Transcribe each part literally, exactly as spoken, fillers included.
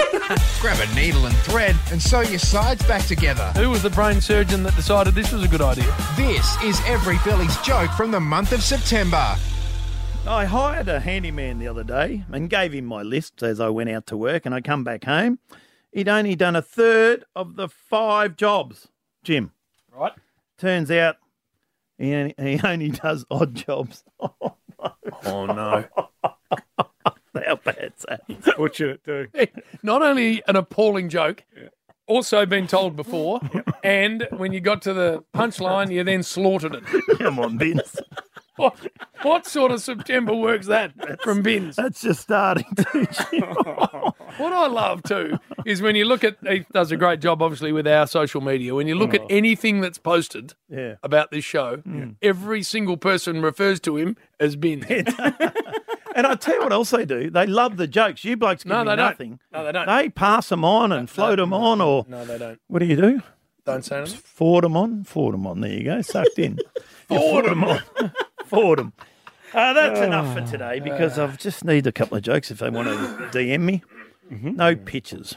Grab a needle and thread and sew your sides back together. Who was the brain surgeon that decided this was a good idea? This is Every Billy's Joke from the month of September. I hired a handyman the other day and gave him my list as I went out to work, and I come back home. He'd only done a third of the five jobs, Jim. Right. Turns out he only, he only does odd jobs. Oh, no. How bad's that? What should it do? Not only an appalling joke, also been told before, and when you got to the punchline, you then slaughtered it. Come on, Bins. What, what sort of September works that from Bins? That's just starting to, Jim. What I love too is when you look at, he does a great job obviously with our social media, when you look at anything that's posted Yeah. about this show, every single person refers to him as Bins. And I tell you what else they do. They love the jokes. You blokes give No, me they don't. nothing. No, they don't. They pass them on and float them on, or No, they don't. what do you do? Don't say anything. Forward them on, forward them on. There you go, sucked in. Forward them on, forward them. Uh, that's enough for today because I just need a couple of jokes if they want to D M me. No pictures.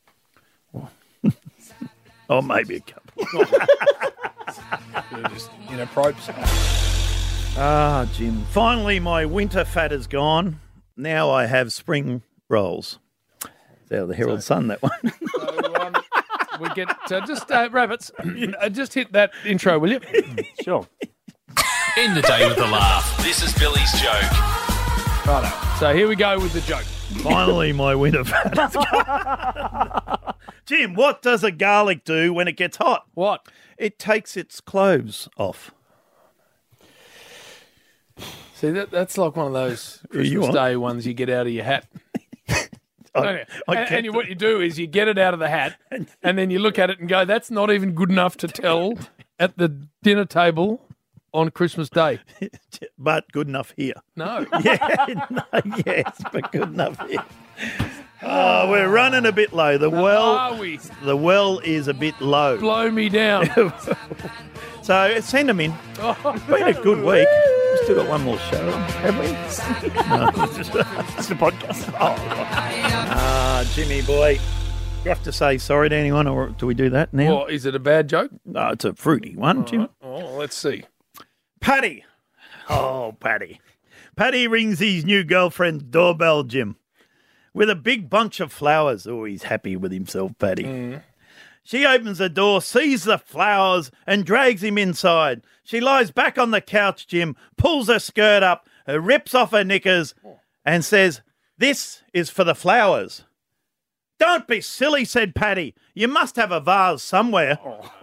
Or maybe a couple. They're just, you know, propes. Ah, Jim. Finally, my winter fat is gone. Now I have spring rolls. It's out of the Herald Sun, that one. So, um, we get uh, just uh, rabbits. uh, just hit that intro, will you? Sure. End the day with a laugh. This is Billy's Joke. Righto. So here we go with the joke. Finally, my winter fat is gone. Jim, what does a garlic do when it gets hot? What? It takes its clothes off. See, that that's like one of those Yeah, you Christmas are. Day ones you get out of your hat. I, Don't you? I and kept and you, what you do is you get it out of the hat, and then you look at it and go, "That's not even good enough to tell at the dinner table on Christmas Day." but good enough here. No. Yeah, no, yes, but good enough here. Oh, we're running a bit low. The well, Are we? the well is a bit low. Blow me down. So send them in. It's been a good week. We've still got one more show, have we? No, it's just It's the podcast. oh, ah, Jimmy boy. You have to say sorry to anyone, or do we do that now? Well, is it a bad joke? No, it's a fruity one, Jim. Oh, let's see. Paddy. Oh, Paddy. Paddy rings his new girlfriend's doorbell, Jim, with a big bunch of flowers. Oh, he's happy with himself, Paddy. She opens the door, sees the flowers, and drags him inside. She lies back on the couch, Jim, pulls her skirt up, uh, rips off her knickers, and says, "This is for the flowers." "Don't be silly," said Paddy. "You must have a vase somewhere."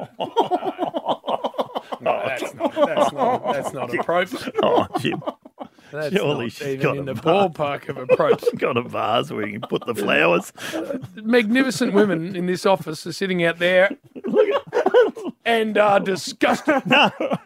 No, that's not, that's not, that's not appropriate. Oh, Jim. That's Surely not she's even got in a the vase. ballpark of appropriate. Got a vase where you can put the flowers. Magnificent women in this office are sitting out there and are disgusted. Oh,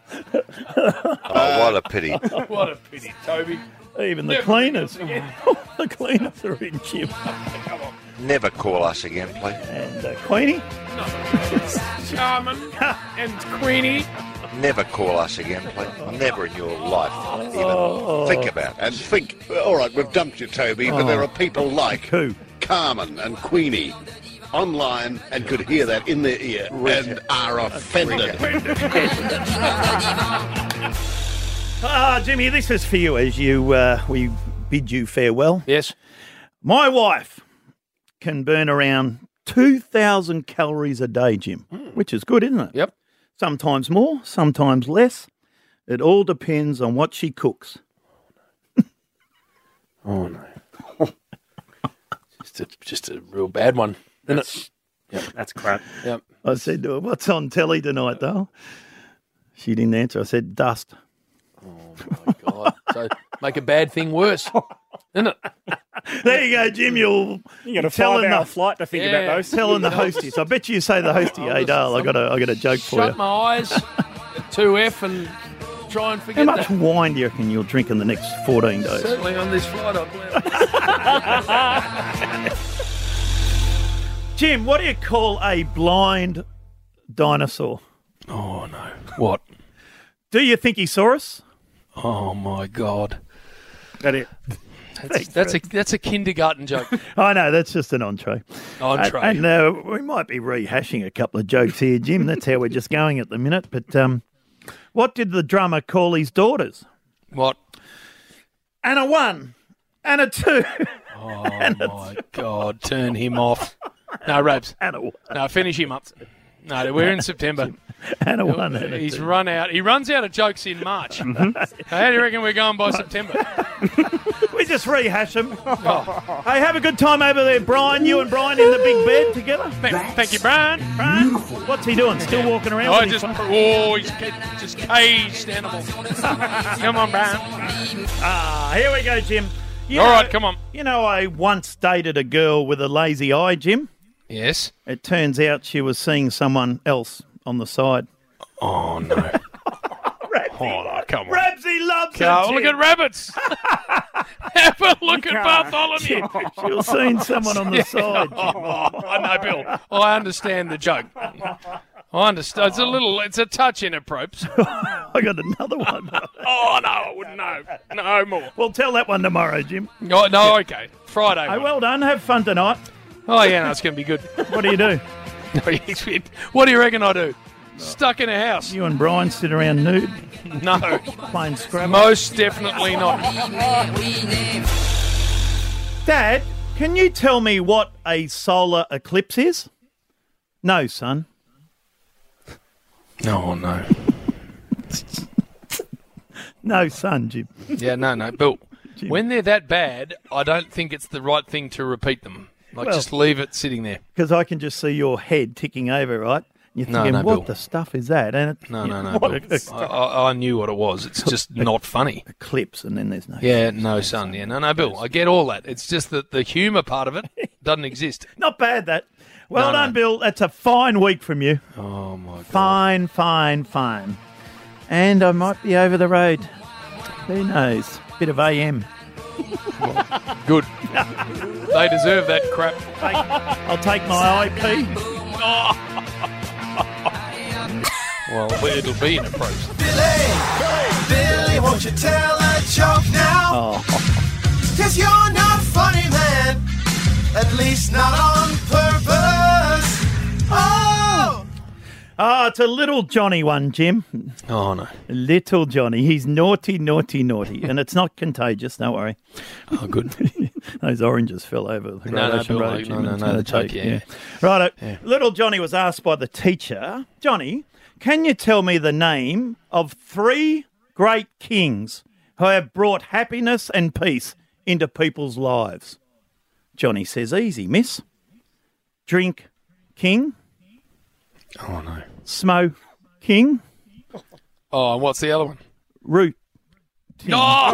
what a pity. What a pity, Toby. Even the Never cleaners. do this again. The cleaners are in, Jim. Never call us again, please. And uh, Queenie. Charmin and Queenie. Never call us again, please. Never in your life. Even Oh. think about it. And think, all right, we've dumped you, Toby, but there are people like Who? Carmen and Queenie online and could hear that in their ear and are offended. Ah, Jimmy, this is for you as you uh, we bid you farewell. Yes. My wife can burn around two thousand calories a day, Jim, which is good, isn't it? Yep. Sometimes more, sometimes less. It all depends on what she cooks. Oh, no. just, a, just a real bad one, isn't it? Yep, that's crap. Yep. I said to her, "What's on telly tonight, though?" She didn't answer. I said, "Dust." Oh, my God. So make a bad thing worse, isn't it? There you go, Jim. You'll You got a telling five-hour the, flight to think Yeah. about those. telling the hostess. I bet you say the hostie, "Hey, Dale, I got a, I got a joke for Shut you." my eyes at two F and try and How forget much that. wine do you reckon you'll drink in the next fourteen days? Certainly on this flight, I plan. Jim, what do you call a blind dinosaur? Oh, no. What? Do you think he saw us? Oh, my God. That it. That's, that's a that's a kindergarten joke. I know, that's just an entree. Entree. And, and uh, we might be rehashing a couple of jokes here, Jim. That's how we're just going at the minute. But um, what did the drummer call his daughters? What? And a one. And a two. Oh, my God. Turn him off. No, Rabs. And a one. No, finish him up. No, we're in September. And a one. And a He's two. run out. He runs out of jokes in March. Mm-hmm. How do you reckon we're going by September? We just rehash them. Oh. Hey, have a good time over there, Brian. You and Brian in the big bed together. Thank, thank you, Brian. Brian, what's he doing? Still walking around? I with his just, phone? oh, he's ca- just caged animal. Come on, Brian. Ah, here we go, Jim. You All know, right, come on. You know, I once dated a girl with a lazy eye, Jim. Yes. It turns out she was seeing someone else on the side. Oh, no. Oh, come on. Rabsy loves Oh, it, look Jim. at rabbits. Have a look at Bartholomew. She was seeing someone on the side, Jim. Oh, I know, Bill. I understand the joke. I understand. It's a little, it's a touch inappropriate. I got another one. Oh, no, I wouldn't know. No more. We'll tell that one tomorrow, Jim. No, no, okay. Friday. Hey, one. well done. Have fun tonight. Oh, yeah, no, it's going to be good. What do you do? What do you reckon I do? Stuck in a house? You and Brian sit around nude, No. playing Scrabble. Most definitely not. Dad, can you tell me what a solar eclipse is? No, son. No, no. No, son, Jim. Yeah, no, no. Bill, when they're that bad, I don't think it's the right thing to repeat them. Like, Well- just leave it sitting there. Because I can just see your head ticking over, right? You're No, thinking, no, what Bill. the stuff is that? And it, No, no, no. What Bill. a- I, I, I knew what it was. It's just not funny. eclipse, and then there's no. Yeah, no, son. Yeah, no, no, Bill. I get all that. It's just that the humour part of it doesn't exist. Not bad, that. Well No, done, no. Bill. That's a fine week from you. Oh, my God. Fine, fine, fine. And I might be over the road. Who knows? Bit of A M. Good. They deserve that crap. Take, I'll take my I P. Well, it'll be in a process. Billy, won't you tell a joke now? Oh. Cause you're not funny, man. At least not on purpose. Oh! Oh, it's a little Johnny one, Jim. Oh, no. Little Johnny. He's naughty, naughty, naughty. And it's not contagious, don't worry. Oh, good. Those oranges fell over the No, no, Gradation Bill, Road. like, Jim. no, no, It's no, gonna the joke, take- yeah, yeah. Righto. Yeah. Little Johnny was asked by the teacher, Johnny, can you tell me the name of three great kings who have brought happiness and peace into people's lives? Johnny says, easy, miss. Drink king, Oh, no. smoke king, Oh, and what's the other one? root. Oh,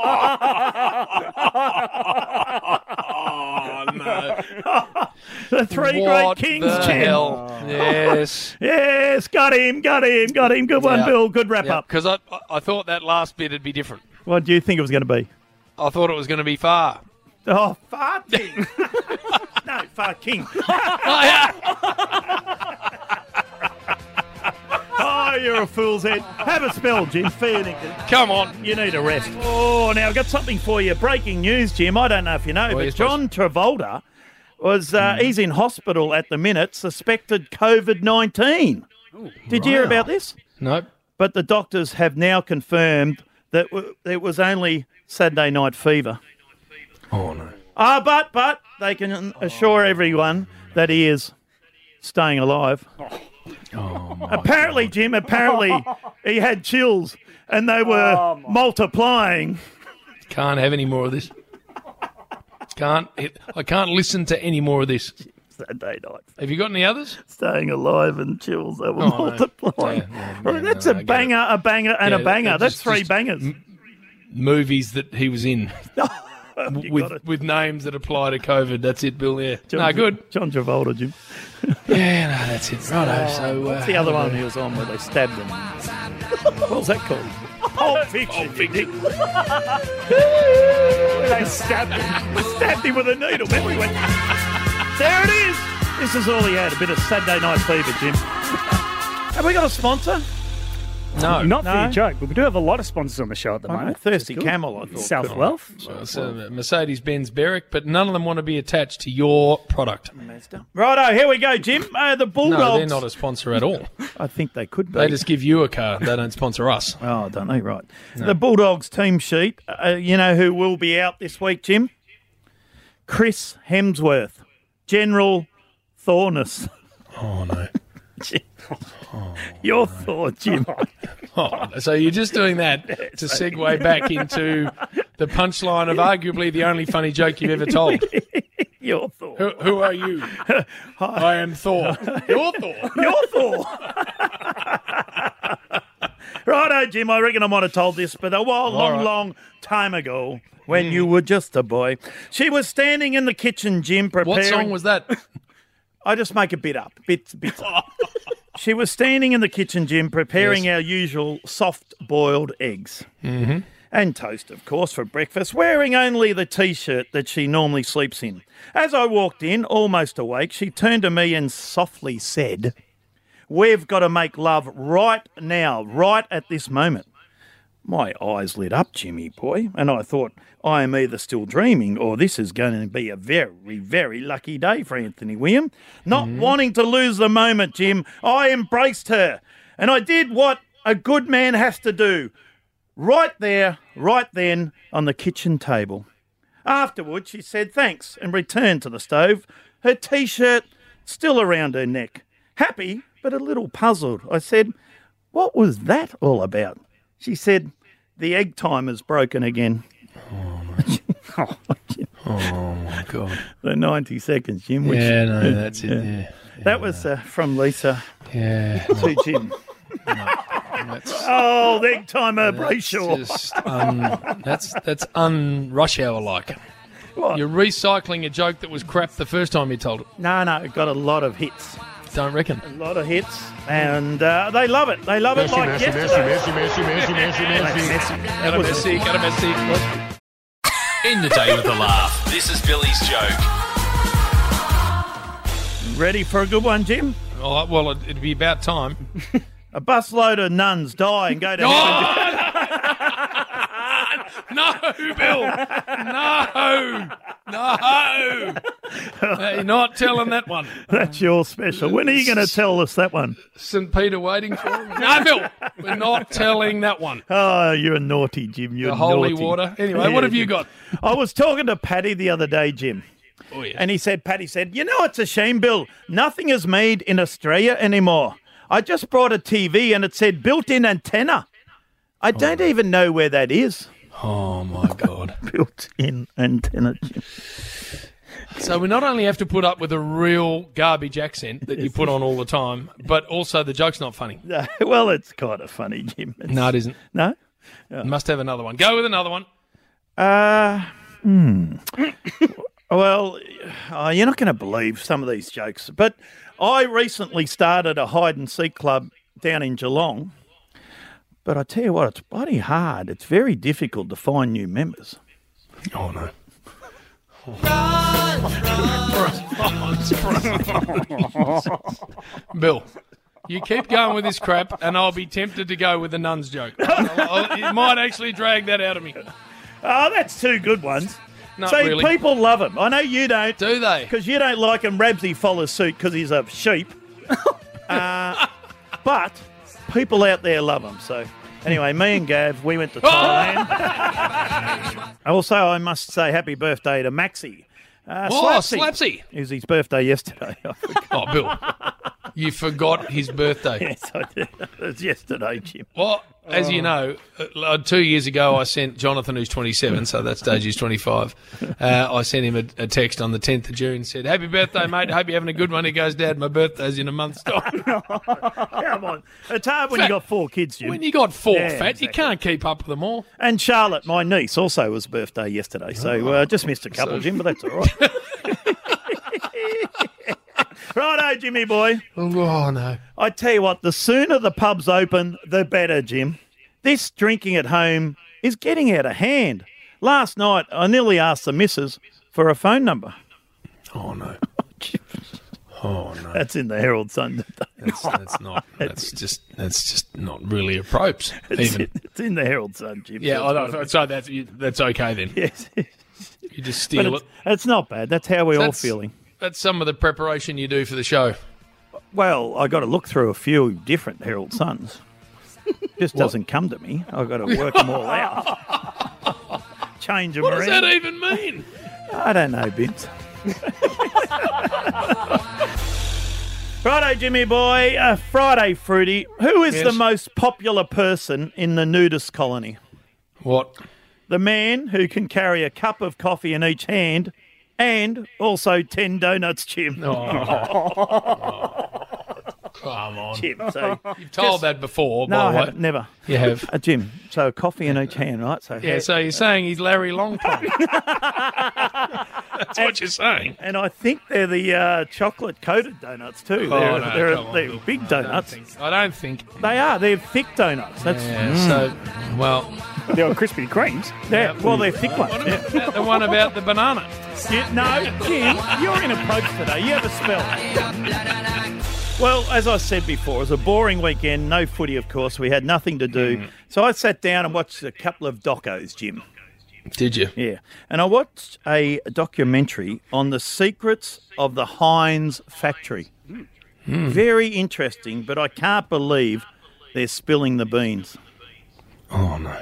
no. The three What great kings, the Jim. hell? Yes. Yes, got him, got him, got him. Good one, Yeah. Bill. Good wrap up. Because I, I thought that last bit would be different. What do you think it was going to be? I thought it was going to be far. Oh, far king. No, far king. Oh, you're a fool's head. Have a spell, Jim. Fair dinkum. Come on. You need a rest. Oh, now I've got something for you. Breaking news, Jim. I don't know if you know, Oh, but yes, John Travolta was uh, he's in hospital at the minute, suspected COVID nineteen. Did you hear about this? Nope. But the doctors have now confirmed that w- it was only Saturday night fever. Oh, no. Ah, but but they can assure everyone that he is staying alive. Oh, my Apparently, Jim, apparently he had chills and they were multiplying. Can't have any more of this. Can't. It, I can't listen to any more of this. Saturday night, Have you got any others? staying alive and chills, they were Oh, no. multiplying. Yeah, yeah, yeah, That's no, a I get banger, a banger, and Yeah, a banger. that- That's just- three just- bangers. Movies that he was in You with got it. with names that apply to COVID. That's it, Bill. Yeah. John, No, good. John Travolta, Jim. Yeah, no, that's it. Righto. So, uh, What's the other one he was on where they stabbed him? What was that called? Pulp Fiction. Pulp Fiction. They stabbed him. Stabbed him with a needle. Then we went, there it is. This is all he had, a bit of Saturday Night Fever, Jim. Have we got a sponsor? No. Not for No. your joke, but we do have a lot of sponsors on the show at the I know, moment. Thirsty which is good. Camel, I thought. South could- Wealth. Well, it's uh, Mercedes-Benz Berwick, but none of them want to be attached to your product. Righto, here we go, Jim. Uh, the Bulldogs. No, they're not a sponsor at all. I think they could be. They just give you a car. They don't sponsor us. Oh, don't they? Right. The Bulldogs team sheet. Uh, you know who will be out this week, Jim? Chris Hemsworth, General Thorness. Oh, no. Your Thor, Jim. Oh, so you're just doing that to segue back into the punchline of arguably the only funny joke you've ever told. Your Thor. Who, who are you? I am Thor. You're Thor. Your Thor. Righto, Jim. I reckon I might have told this, but a while, long, right. long time ago, when you were just a boy, she was standing in the kitchen, Jim, preparing. What song was that? I just make a bit up, bits, bits. She was standing in the kitchen, Jim, preparing Yes. our usual soft-boiled eggs. Mm-hmm. And toast, of course, for breakfast, wearing only the T-shirt that she normally sleeps in. As I walked in, almost awake, she turned to me and softly said, "We've got to make love right now, right at this moment." My eyes lit up, Jimmy boy, and I thought, I am either still dreaming or this is going to be a very, very lucky day for Anthony William. Not wanting to lose the moment, Jim, I embraced her, and I did what a good man has to do. Right there, right then, on the kitchen table. Afterwards, she said thanks and returned to the stove, her T-shirt still around her neck. Happy, but a little puzzled. I said, "What was that all about?" She said, "The egg timer's broken again." Oh, my God. The ninety seconds, Jim. Which, Yeah, no, that's it. Yeah. That was uh, from Lisa Yeah. to Jim. That's, Oh, the egg timer, that's Brayshaw. just un, that's that's un-rush hour like. What? You're recycling a joke that was crap the first time you told it. No, no, it got a lot of hits. Don't reckon. A lot of hits. And uh, they love it. They love it like yesterday. Got a Messi, got a Messi. In the day with a laugh. This is Billy's joke. Ready for a good one, Jim? Oh, well, it- it'd be about time. A busload of nuns die and go to heaven. No, Bill. No. No. No, you're not telling that one. That's your special. When are you going to tell us that one? St. Peter waiting for him. No, Bill. We're not telling that one. Oh, you're naughty, Jim. You're The holy naughty. water. Anyway, what have you got? I was talking to Paddy the other day, Jim. Oh, yeah. And he said, Paddy said, "You know, it's a shame, Bill. Nothing is made in Australia anymore. I just brought a T V and it said built-in antenna. I don't even know where that is." Oh, my God. Built-in antenna, Jim. So we not only have to put up with a real garbage accent that you put on all the time, but also the joke's not funny. Uh, well, it's kind of funny, Jim. It's- No, it isn't. No? Must have another one. Go with another one. Uh, hmm. Well, uh, you're not going to believe some of these jokes, but I recently started a hide-and-seek club down in Geelong. But I tell you what, it's bloody hard. It's very difficult to find new members. Oh, no. Bill, you keep going with this crap, and I'll be tempted to go with the nuns joke. I'll, I'll, you might actually drag that out of me. Oh, that's two good ones. Not See, really. people love him. I know you don't. Do they? Because you don't like him. Rabsy follows suit because he's a sheep. uh, but people out there love him. So anyway, me and Gav, we went to Thailand. Also, I must say happy birthday to Maxie. Uh, Oh, Slapsy. Slapsy. It was his birthday yesterday. I forgot. Oh, Bill, you forgot his birthday. Yes, I did. It was yesterday, Jim. Well, as you know, uh, two years ago I sent Jonathan, who's twenty-seven, so that stage he's twenty-five, uh, I sent him a, a text on the tenth of June, said, "Happy birthday, mate. Hope you're having a good one." He goes, "Dad, my birthday's in a month's time." Come on. It's hard when you got four kids, Jim. When you got four, Yeah, fat, exactly. you can't keep up with them all. And Charlotte, my niece, also was birthday yesterday. So uh, just missed a couple, Jim, but that's all right. Righto, Jimmy boy. Oh, no. I tell you what, the sooner the pubs open, the better, Jim. This drinking at home is getting out of hand. Last night, I nearly asked the missus for a phone number. Oh, no. Oh no, That's in the Herald Sun today. that's, that's not. That's just. That's just not really a propes. It's, Even. in, it's in the Herald Sun, Jim. Yeah, So I it's know. gotta So that's you- that's okay then. be- Yes. You just But steal it's, it. it's not bad. That's how we're all That's- feeling. That's some of the preparation you do for the show. Well, I got to look through a few different Herald Suns. Just doesn't come to me. I've got to work them all out. Change them What does around. that even mean? I don't know, Vince. Friday, Jimmy boy. Uh, Friday, Fruity. Who is Yes. the most popular person in the nudist colony? What? The man who can carry a cup of coffee in each hand and also ten donuts, Jim. Come on. Jim. So, You've told that before, no, by I the way. haven't. Never. You have. Uh, Jim. So a coffee in each hand, right? So Yeah, so you're saying he's Larry Longpole. That's what you're saying. And I think they're the uh, chocolate coated donuts too. Oh, they're no, they're, come on, they're Bill. big I don't donuts. think- I don't think. They are. They're thick donuts. That's Yeah, so, well, They were Krispy Kremes. yeah, well, they're thick ones. what Yeah. about the one about the banana? You- no, Jim, you're in a approach today. You have a spell. Well, as I said before, it was a boring weekend. No footy, of course. We had nothing to do. Mm. So I sat down and watched a couple of docos, Jim. Did you? Yeah. And I watched a documentary on the secrets of the Heinz factory. Hmm. Very interesting, but I can't believe they're spilling the beans. Oh, no.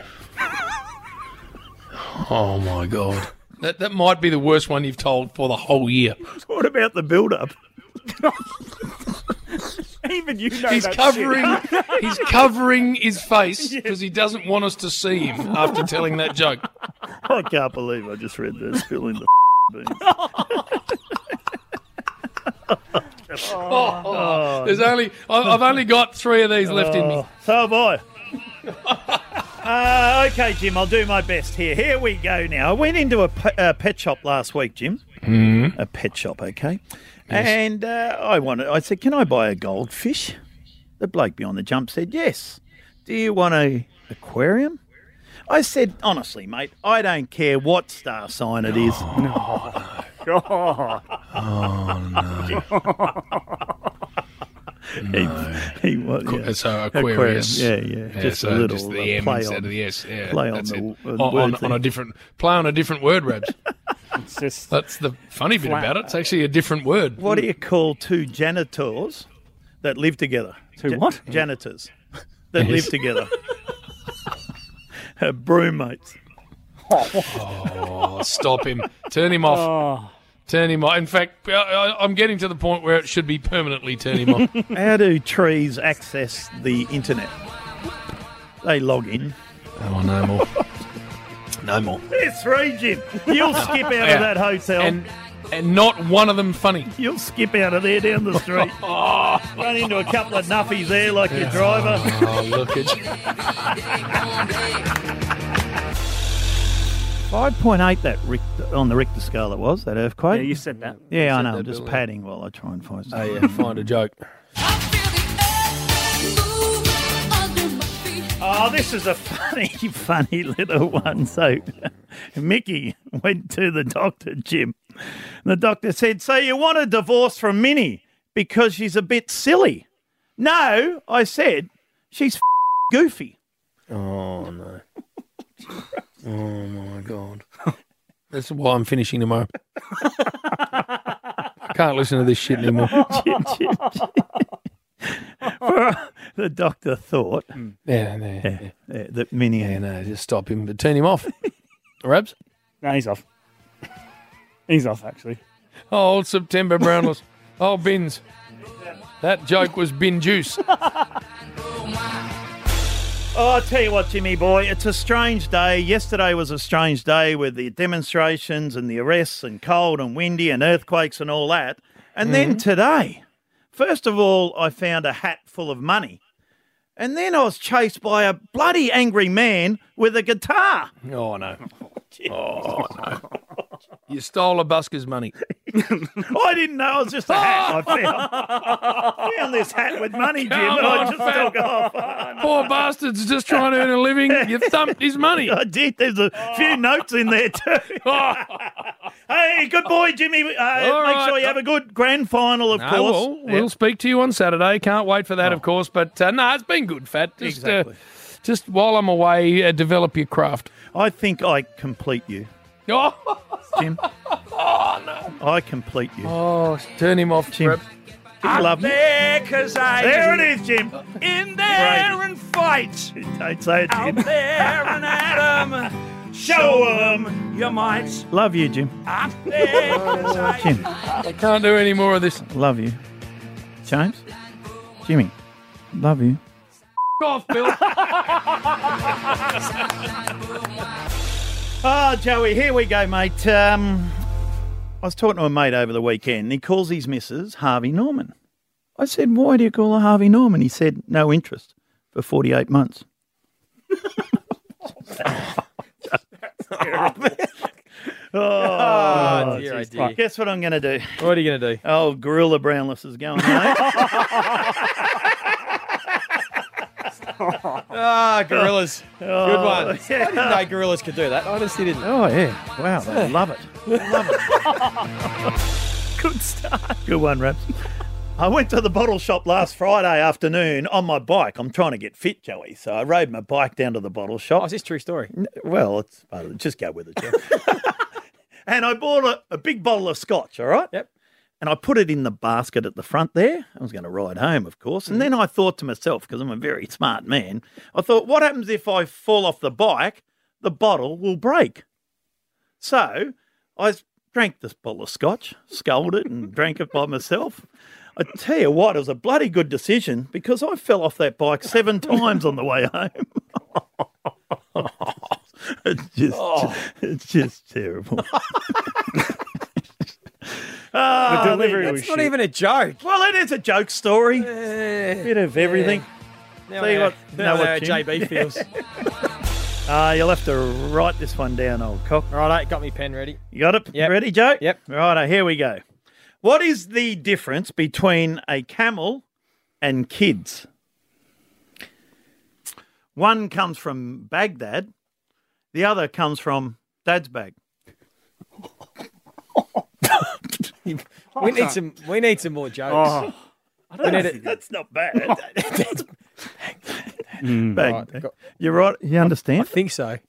Oh, my God. That that might be the worst one you've told for the whole year. What about the build-up? Even you know He's that covering shit. he's covering his face because he doesn't want us to see him after telling that joke. I can't believe I just read the spilling the beans. Oh, there's only I- I've only got three of these left in me. So have I. Uh, okay, Jim, I'll do my best here. Here we go now. I went into a, pe- a pet shop last week, Jim. Mm. A pet shop, okay. And uh, I wanted. I said, can I buy a goldfish? The bloke beyond the jump said, yes. Do you want a aquarium? I said, honestly, mate, I don't care what star sign it is. Oh, He, he was, yeah. So Aquarius, Yeah, yeah. Just so a little just uh, the M play instead on, of the S. Yeah, play on that's the it. w- uh, on, word on, thing. on a different play on a different word, Rabs. it's just That's the funny bit about it. It's actually a different word. What do you call two janitors that live together? Two what? Janitors that Yes. live together. Uh, Broommates. Oh, stop him! Turn him off! oh, Turn him off! In fact, I- I- I'm getting to the point where it should be permanently turn him off. How do trees access the internet? They log in. Oh, no more. No more. There's three, Jim. You'll skip out Yeah. of that hotel. And and not one of them funny. You'll skip out of there down the street. Run into a couple of nuffies there like your driver. Oh, look at you. five point eight that Richter, on the Richter scale it was, that earthquake. yeah, you said that. Yeah, I said know. that, I'm just Bill, yeah. padding while I try and find Oh, something. yeah, find a joke. Oh, this is a funny, funny little one. So, Mickey went to the doctor, Jim. The doctor said, so you want a divorce from Minnie because she's a bit silly? No, I said, she's f- goofy. Oh, no. Oh, my God. That's why I'm finishing tomorrow. I can't listen to this shit anymore. Jim, Jim, Jim. The doctor thought Yeah, yeah, yeah. uh, that Minnie Yeah, had no, just stop him. But turn him off. Rabs? No, he's off. He's off, actually. Oh, old September Brownless. Oh, bins. That joke was bin juice. Oh, I'll tell you what, Jimmy boy, it's a strange day. Yesterday was a strange day with the demonstrations and the arrests and cold and windy and earthquakes and all that. And then today, first of all, I found a hat full of money. And then I was chased by a bloody angry man with a guitar. Oh, no. Oh, no. You stole a busker's money. I didn't know it was just a hat I found. found this hat with money, Jim, Come and I on, just fella. took off. Oh, no. Poor bastard's just trying to earn a living. You thumped his money. I did. There's a few notes in there too. Hey, good boy, Jimmy. Uh, make right. sure you have a good grand final, of No, course. we'll, we'll speak to you on Saturday. Can't wait for that, of course. But uh, no, it's been good, Fat. Just, Exactly. uh, just while I'm away, uh, develop your craft. I think I complete you, Oh, Jim. oh no. I complete you. Oh, turn him off, Jim. Rep. You love me. There, 'cause I There it is, Jim. in there Right. and fight. Don't say it, Out Jim. there and Adam, Show 'em. you might. Love you, Jim. Out there, 'cause I, Jim, I can't do any more of this. love you. James? Jimmy, love you. Off, Bill. Oh, Joey, here we go, mate. Um, I was talking to a mate over the weekend, and he calls his missus Harvey Norman. I said, why do you call her Harvey Norman? He said, no interest for forty-eight months. Oh, dear, oh, dear. Guess what I'm going to do? What are you going to do? Oh, Gorilla Brownless is going, mate. Ah, gorillas. Good one. yeah. I didn't know gorillas could do that. I honestly didn't. Oh, yeah. Wow, they love it. Love it. Good start. Good one, Raps. I went to the bottle shop last Friday afternoon on my bike. I'm trying to get fit, Joey. So I rode my bike down to the bottle shop. Oh, is this true story? Well, it's part of it. Just go with it, Jeff. And I bought a, a big bottle of scotch, all right? Yep. And I put it in the basket at the front there. I was going to ride home, of course. And then I thought to myself, because I'm a very smart man, I thought, what happens if I fall off the bike? The bottle will break. So I drank this bottle of scotch, sculled it and drank it by myself. I tell you what, it was a bloody good decision because I fell off that bike seven times on the way home. It's just, it's just terrible. The delivery That's was not shit. even a joke. Well, it is a joke story. Bit of everything. Now Tell you I know- what- now know I know what, how Jim? J B feels. Uh, you'll have to write this one down, old cock. Righto, got me pen ready. You got it? Yep. Ready, Joe? Yep. Righto, here we go. What is the difference between a camel and kids? One comes from Baghdad. The other comes from Dad's bag. We need some. We need some more jokes. Oh, We need it. That's not bad. Bag. Right, got- You're right. You I understand? think so.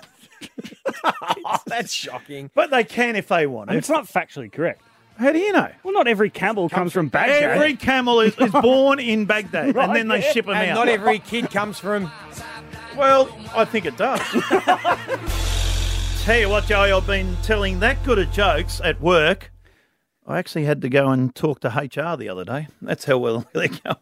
That's shocking. But they can if they want and to. it's not factually correct. How do you know? Well, not every camel comes from Baghdad. Every camel is, is born in Baghdad, and then they ship them And out. not every kid comes from. Well, I think it does. Tell you what, Joey, I've been telling that good of jokes at work. I actually had to go and talk to H R the other day. That's how well they're going.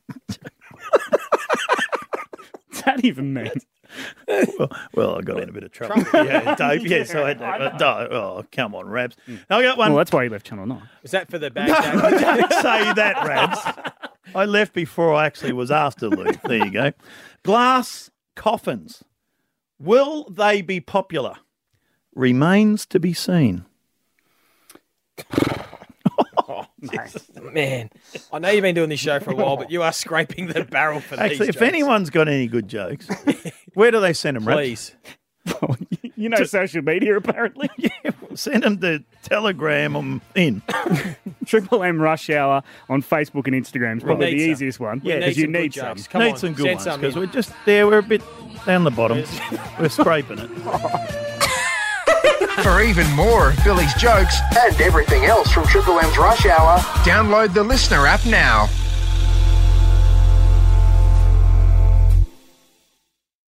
What's that even mean? well, well, I got in a bit of trouble. Yeah, Dave. Yeah, so I had to. Uh, oh, come on, Rabs. I got one. Well, that's why you left Channel nine. Is that for the bag? No, don't say that, Rabs. I left before I actually was asked to leave. There you go. Glass coffins. Will they be popular? Remains to be seen. Man, I know you've been doing this show for a while, but you are scraping the barrel for Actually, these if jokes. anyone's got any good jokes, where do they send them, Rabs? Please. You know social media, apparently. Yeah, send them to Telegram. I'm in. Triple M Rush Hour on Facebook and Instagram is probably need the some. easiest one. We because need you some good need some. jokes. Come Need on, some good send ones some because in. we're just there. We're a bit down the bottom. We're scraping it. For even more of Billy's jokes And everything else from Triple M's Rush Hour. download the Listener app now.